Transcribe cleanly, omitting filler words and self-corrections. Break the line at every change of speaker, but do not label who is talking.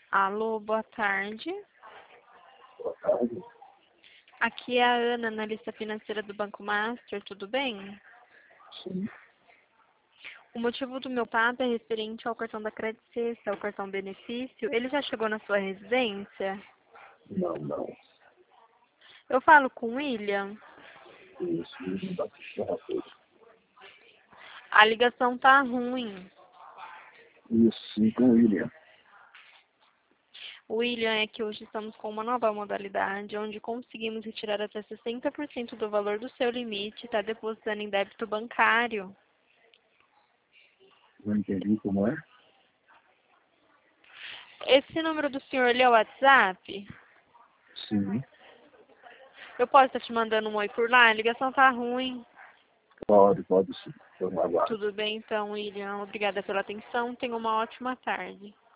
Alô, boa tarde.
Boa tarde.
Aqui é a Ana, analista financeira do Banco Master, tudo bem?
Sim.
O motivo do meu papo é referente ao cartão da Credit Suisse, ao cartão benefício. Ele já chegou na sua residência?
Não.
Eu falo com o William.
Isso, não dá para esperar tudo.
A ligação tá ruim.
Isso, sim, com o William.
William, é que hoje estamos com uma nova modalidade, onde conseguimos retirar até 60% do valor do seu limite e está depositando em débito bancário.
Não entendi como é?
Esse número do senhor, ele é o WhatsApp?
Sim.
Eu posso estar te mandando um oi por lá? A ligação tá ruim.
Pode sim. Eu não aguardo.
Tudo bem, então, William. Obrigada pela atenção. Tenha uma ótima tarde.